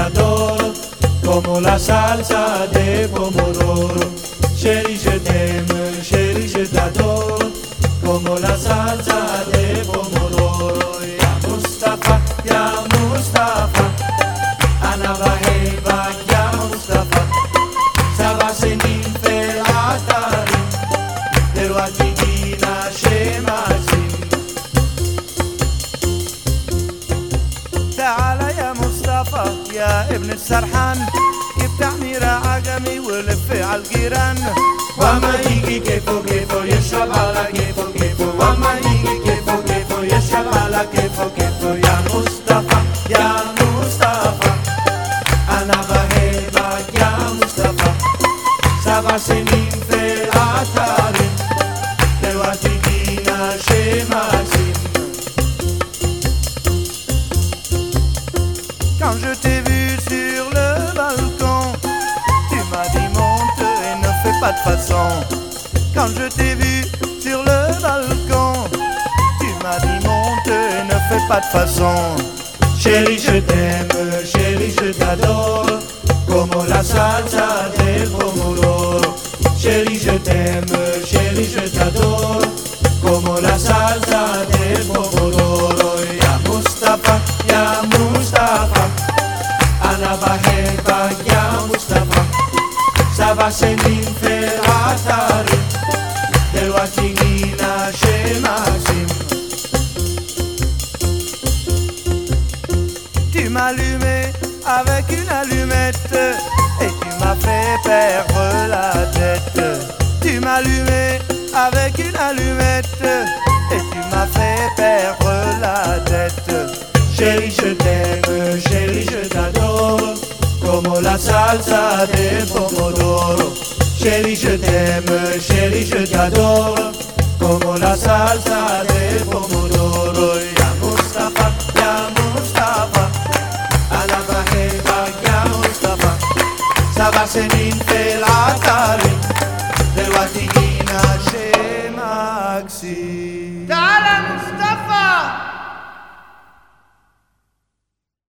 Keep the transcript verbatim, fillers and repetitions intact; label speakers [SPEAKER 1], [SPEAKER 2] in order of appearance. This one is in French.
[SPEAKER 1] t'adore, como la salsa de pomodoro. Chérie, je t'aime, chérie, je t'adore, como la salsa de pomodoro. Ya Mustafa, ya Mustafa, ana baheba, ya Mustafa, saba senin felatari, derwatigina shemazim.
[SPEAKER 2] تعال يا مصطفى يا ابن السرحان، يبتعني عجمي ولف عالجيران.
[SPEAKER 1] وما يجي كيفو كيفو يشرب على كيفو كيفو، وما يجي كيفو كيفو يشرب على كيفو كيفو. يا مصطفى يا مصطفى أنا بحبك يا مصطفى، سبع سنين في العطار دلوقتي جينا شماسين.
[SPEAKER 2] Quand je t'ai vu sur le balcon, tu m'as dit monte et ne fais pas de façon. Quand je t'ai vu sur le balcon, tu m'as dit monte et ne fais pas de façon.
[SPEAKER 1] Chérie, je t'aime, chérie, je t'adore, como la salsa del pomodoro. Chérie, je t'aime, chérie, je t'adore, como la salsa del pomodoro. Ya Mustafa, ya Mustafa, ana bahebak ya Mustafa, saba senin felatari, delwaqti gina shemazim.
[SPEAKER 2] Tu m'as allumé avec une allumette et tu m'as fait perdre la tête. Tu m'as allumé avec une allumette et tu m'as fait perdre la tête.
[SPEAKER 1] Chérie, je t'aime, chérie, je t'adore, como la salsa del pomodoro. Chérie, je t'aime, chérie, je t'adore, como la salsa del pomodoro. Ya Mustafa, ya Mustafa, ana bahebak ya Mustafa, saba senin felatari, delwaqti gina shemazim.
[SPEAKER 2] تعال مصطفى